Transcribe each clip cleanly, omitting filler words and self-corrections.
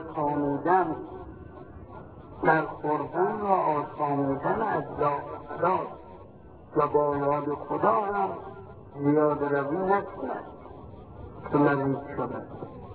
رسانیدن در خوردن و آشامیدن اجزاء خدا و با یاد خدا هم زیاده روی نکند که مریض شود.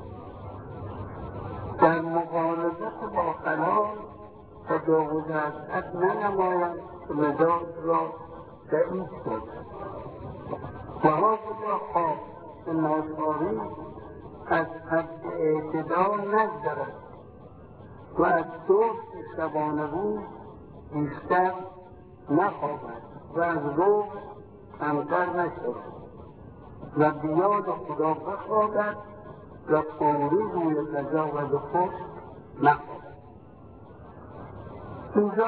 در مبارزت با خلال تجاوز از حد ننماید که مزاج را ضعیف شد و حاضر خواه که ناچاری از حد اعتدال نگذرد و از صبح شبانه روز بیشتر نخواهد و از روز کمتر نشد و بیاد خدا بخواهد و فوری روی تجاوز خود نخواهد. اینجا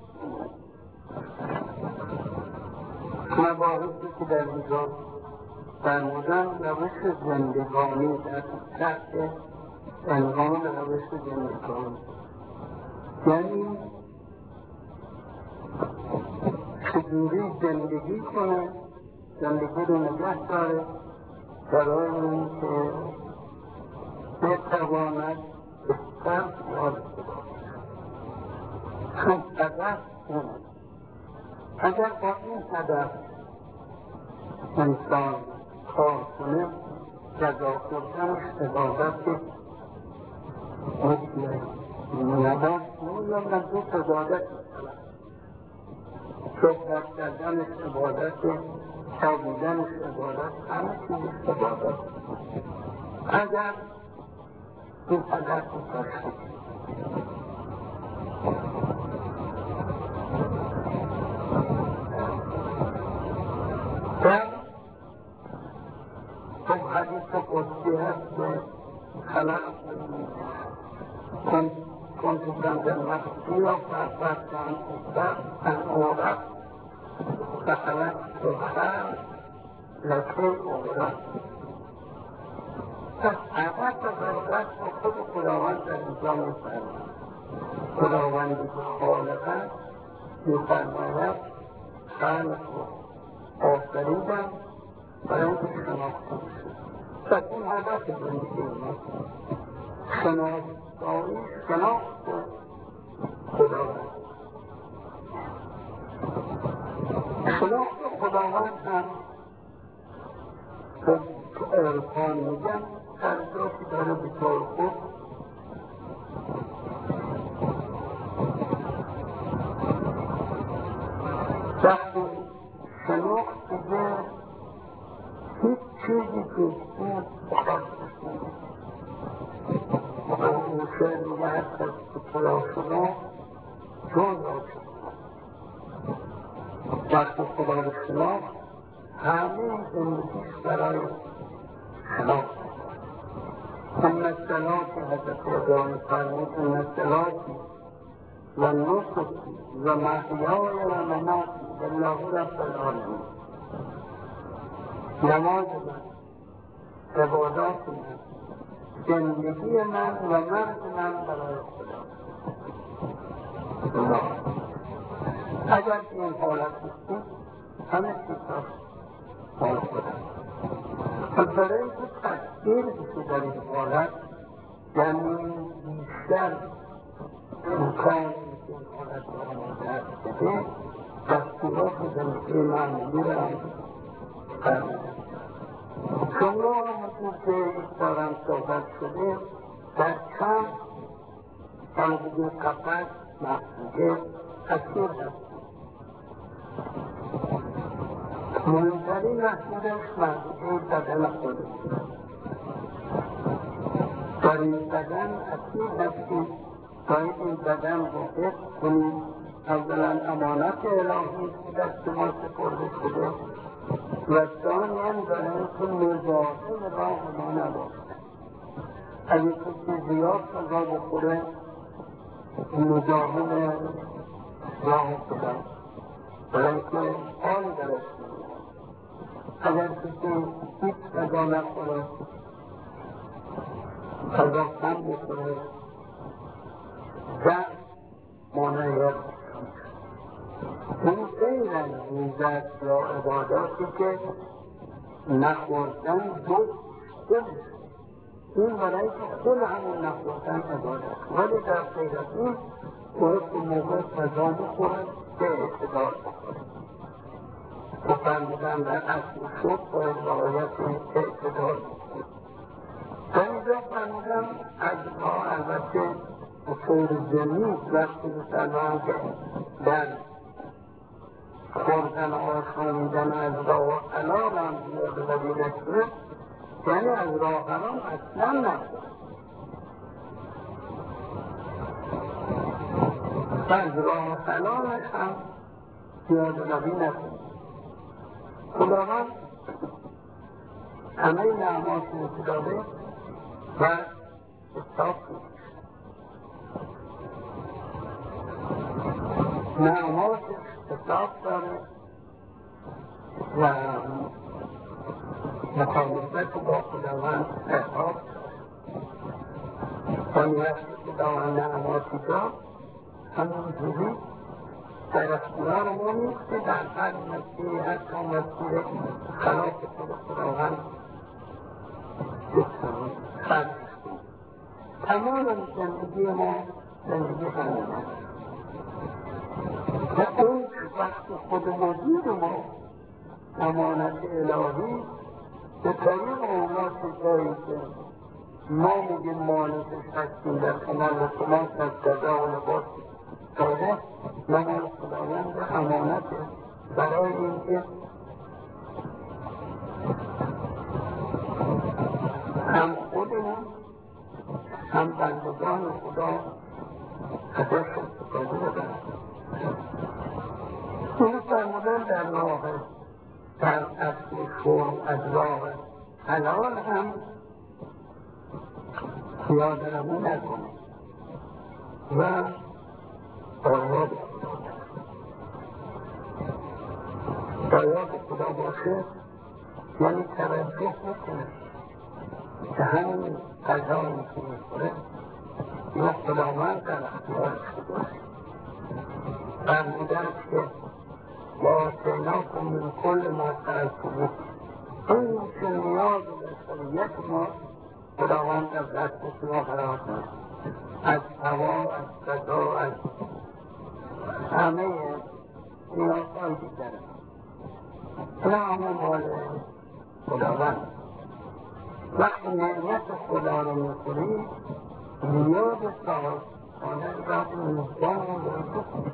مباحثی که در اینجا فرمودن روش زندگانی در تحت عنوان روش زندگانی، یعنی چجوری زندگی کنه، زندگی رو نگه داره برای این که بتواند بهتر یاد چون هدف اونه. اگر با این هدف انسان کار کنه غذا خوردنش عبادت مثل نماز یا منظور عبادت صحبت کردنش عبادت، خوابیدنش عبادت، همه چیزش عبادت. اگر این هدف رو داشته خب حدیث قدسی هست که خلق کنتوزن در مخصی و فرفتن ان اورد و خلق بخر لکه اورد. پس عبد و فرقت با خود خداوند در اینجا میفرماید. خداوندی که خالق است میفرماید خلق رو آفریدم برای اینکه شناخته بشه. پس این هدف زندگی ما شناخت خداوند. شناخت خداوند هم که عرفان میگن ترجاتی داره به طور خود وقتی شناخت دیگه هیچ چیزی که این خواستش نمید. اون شعر میگه هر کس که خدا شما جون را شما. وقتی خدا رو شناخت همه زندگیش برای شناخت. ان الصلاة حضرت خدا میفرمود ان الصلاة و نسکی و محیای و مماتی لله رب العالمین. نماز من، عبادات من، زندگی من و مرگ من برای خدا. اگر این حالت بستید همه چیز حال خدا. برای اینکه تأثیر بشه در این حالت، یعنی بیشتر امکان این حالت را آماده بده، دستورات زندگی معمولی را فرمودند. شما همونطور که یک بارم صحبت شده در کم همونطور قفص محدوده تأثیر هست. مهمترین محدودش محدوده بدن خودش. در این بدن اصیل هستید باید این بدن رو حفظ کنید. اولا امانت الهی دست ما سپرده شده و ثانیاً برای اینکه مزاحم راه ما نباشد. اگه کسی زیاد غذا بخوره مزاحم راه خدا برای اینکه حال درش می‌کنه. اگر کسی هیچ غذا نخوره، غذا کم بخوره، ضعف مانعیت این غیر از روزت یا عباداتی که نخوردن جز این برای که خود همون نخوردن عبادت، ولی در غیر از این باید که موقع غذا بخورد به اعتدال بخورد. فرمودن در اصل شد باید رعایت اعتدال بخورد. و اینجا فرمودن از ما البته طور ضمنی وقتی بسرمان که در خوردن و آشامیدن از راه و حلال هم زیاده و بینشونه، یعنی از راه حرام اصلا نخورد. از راه حلالش هم زیاده و بینشونه. خداوند همه نعماتش رو داده و حساب کنید. نعماتش حساب داره و مخالفت با خداوند عقاب داره. و وقتی خداوند نعماتی داد همونجوری در اختیار ما نیست که در هر مسیحی حتی مسیح خلاف خداوند خرج کنیم. تمام زندگی ما زندگی همین است. و اون وقت خود وجود ما امانت الهی به طریق اونا چیزایی که ما میگیم مالکش هستیم در کنار شما از غذا و لباس داده من خداوند امانته برای اینکه هم خودمون هم بندگان خدا ازش استفاده بکنیم. این فرمودن در راه در اصل شرم از راه حلال هم زیاده روی نکنیم و باید خدا باشه، یعنی توجه بکنه که همین غذایی که میخوره یا خداوند در اختیارش باشه. فرمودن که با سیناکم من کل ما سألتموه، این که نیاز بشریت ما خداوند از دست شما قرار داد، از هوا، از غذا، از همه نیازهای دیگر اینا همه مال خداوند. وقتی نعمت خدا رو میخوری نیاز صاحبانه را میزبان رو بکنی.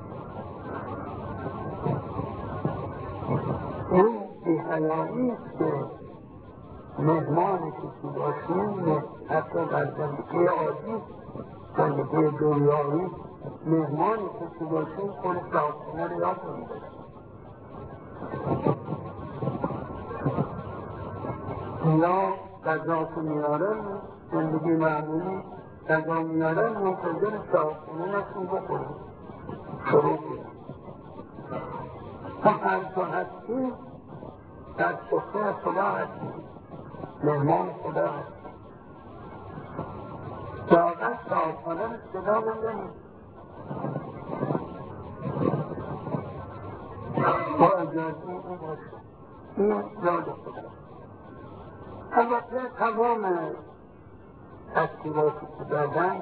این بی‌حیایی است که مهمان کسی باشیم، حتی در زندگی عادی زندگی دنیایی مهمان کسی باشیم خود صاحبانه رو یاد می‌بریم. اینا غذا که میارن زندگی معمولی غذا میارن منتظر صاحبانه نشون بخوریم شروع کنیم. ما هر جا هستیم در سفره خدا هستیم، مهمان خدا هستیم. واقعا صاحبانه رو صدا بزنیم با اجازه این باشه. این یاد خدا. البته تمام تشکیلاتی که دادن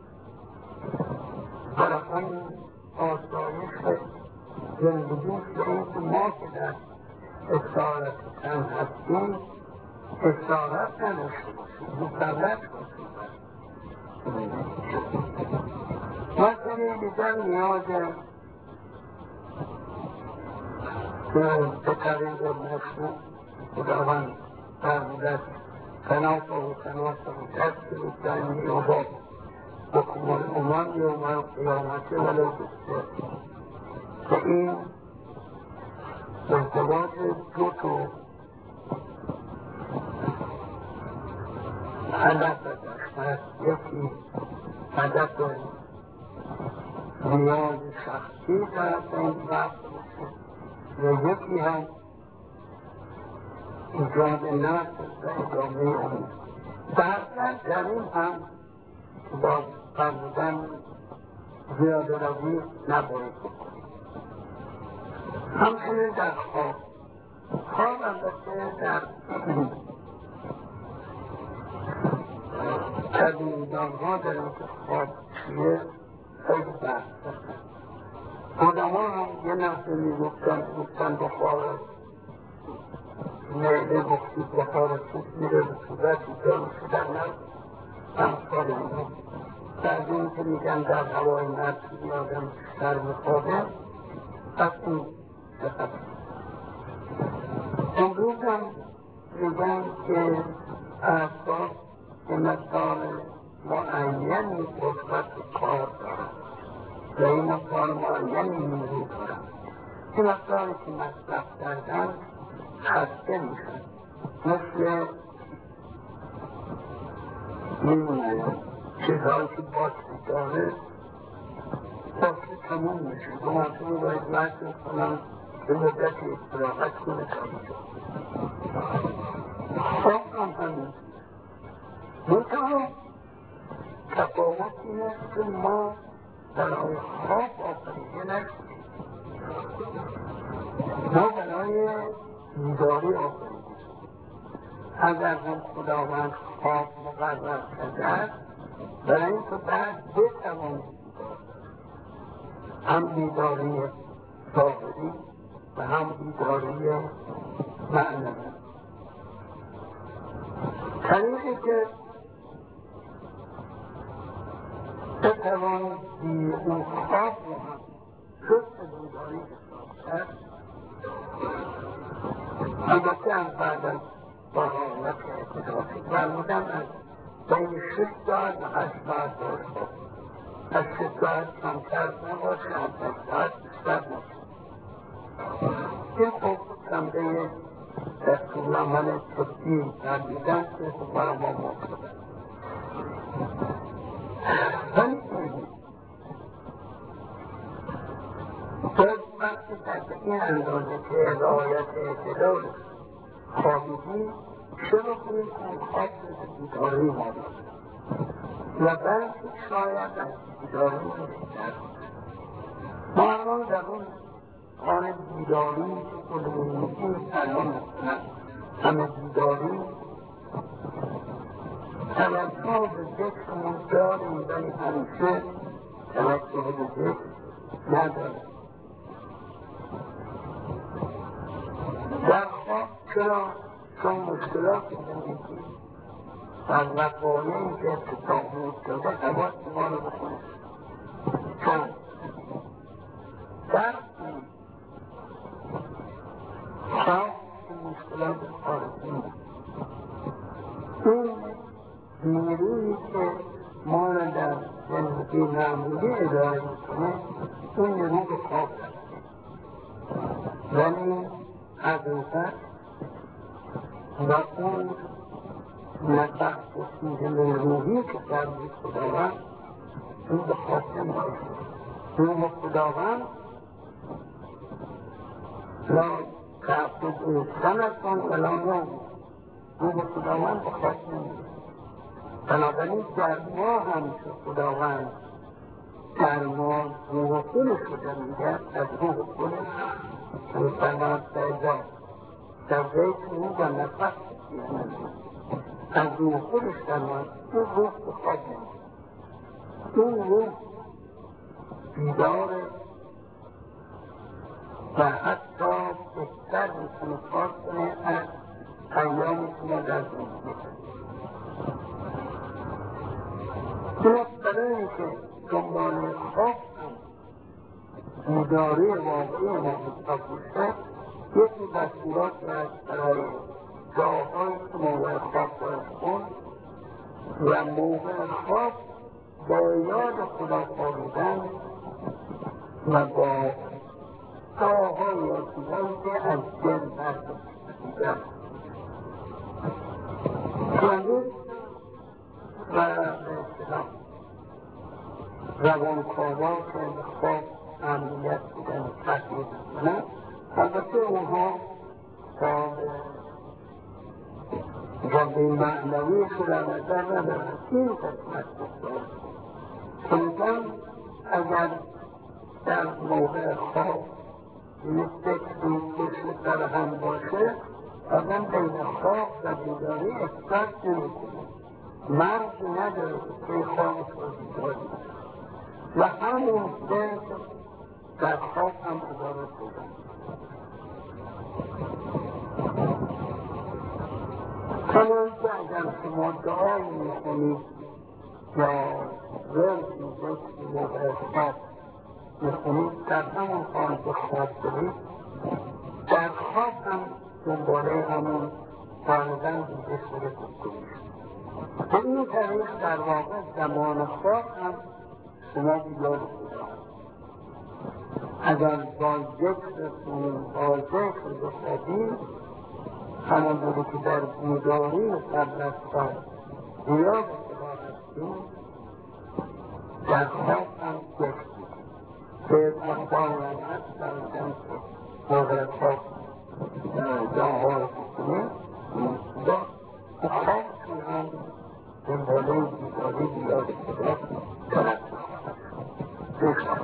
برای این آسایش زندگی شدیم که ما که در اشارت کن هستیم اشارت نداشته باشیم، مسلط باشیم. مسئله دیگر نیاز به طریق مشروع خداوند فرمودن تنافه و دست بزنی و با حکم الامم یوم القیامت ولو بسیار که این ارتباط دو تا هدف داشت. یکی هدف نیاز شخصی طرف این وقت باشه و یکی هم ایجاد نفس و ادامه اون. در این هم با فرمودن زیاده روی نباید بکنیم. همچنین در خواب البته در کدوندانها در انتخاب چیه خیلی بحث دارن. علما هم یه نحوه میگفتن بخار معده گفتید بخار خوب میره به صورت ایجا شدن همسال اینا بعد این که میگن در هوای مرکزی آدم بیشتر بخوابه پس این دقت. امروز هم میگن که اعصاب به مقدار معینی قدرت کار دارن و این مقدار معینی نیرو دارن. این مقداری که مصرف کردن خسته میشن، مثل میمونه چیزهایی که باطری داره باطری تموم میشه. دو مرتبه باید وقت کنم به مدتی استراحت کنه کاری خواب هم همین. منطقه تفاوت این است که ما برای خواب آفریده نشدیم، ما برای بیداری آفریده. اگر هم خداوند خواب مقرر کرده است برای اینکه بعد بتوانید هم بیداری ظاهری و هم بیداری معنوی. طریقی که بتوانید اون خواب رو هم جز بیداری حساب کرد، البته هم بعد از با حالت اعتدافی فرمودم از بین 6 ساعت و 8 ساعت باید از 6 ساعت کمتر نباشه، از 8 ساعت بیشتر نباشه. این خوب کمده دستورالعمل طبی تردیدن که برای ما موجود. ولی باید وقتی در این اندازه که رعایت اعتدال خوابیدی شروع کنید اون خواب بیداری مارد و بعد شاید از بیداری بیشتر. ما الان در اون حال بیداری که خودمون میگیم الان همه بیداری توجه به ذکرمون داریم ولی همیشه توجه به ذکر نداریم. در خواب چرا؟ چون مشکلات زندگی و وقایعی که اتفاق می‌افتاده حواس ما رو بکنه. چون در خواب مشکلات خارجی این نیرویی که ما را در زندگی معمولی اداره می‌کنه این نیرو به خواب هست. ولی حقیقت و اون نفس و سیزن روحی که درمی خداوند این به خواب نمیشه. روح خداوند لا تعبد انسانتان ولا نوم. روح خداوند به خواب نمیشه. بنابراین در ما هم که خداوند در ما روح خودش رو دمیده از روح خودش می‌فرماید در ذکر او و نفس از روح خودش فرماید اون روح به خواب نمیشه. اون روح بیداره و حتی بهتر میتونه کار کنه از ایامی که ما در زندگی این برای اینکه دنبال خواب بیداری واقعی ما حساب میشه یکی دستورات هست برای جاهایی که موقع خواب باید کن و موقع خواب با یاد خدا خوابیدن و با دعاهای یادیدن که از دل برداشتن امروز و به اصطلاح روانکاوا که به خواب امنیت بودن و تحقیق کنن البته اونها تا جنبه معنویش رو در نظر ندارن. این قسمت بسیار که میگن اگر در موقع خواب یک فکری پشت سر هم باشه آدم بین خواب و بیداری احساس نمیکنه. مرزی نداره که خاموش بازی و همون ذهن در خواب هم عبارت بودن. چنانکه اگر شما دعایی میکنید یا ورد میکنید موقع خواب میکنید در همون حال که خواب برید در خواب هم دنباله همون والدن دیگه شده کنید. به این طریق در واقع زمان خواب هم شما بیدار بودید. اگر با ذکرتون با ذکر بخوابید همان بوده که در بیداری قبل از خواب بیاد هستیم در خواب هم ذکر به اخبار هم هست در جمع موقع خواب جاهای کنید با خواب هم دنباله بیداری بیاد کنید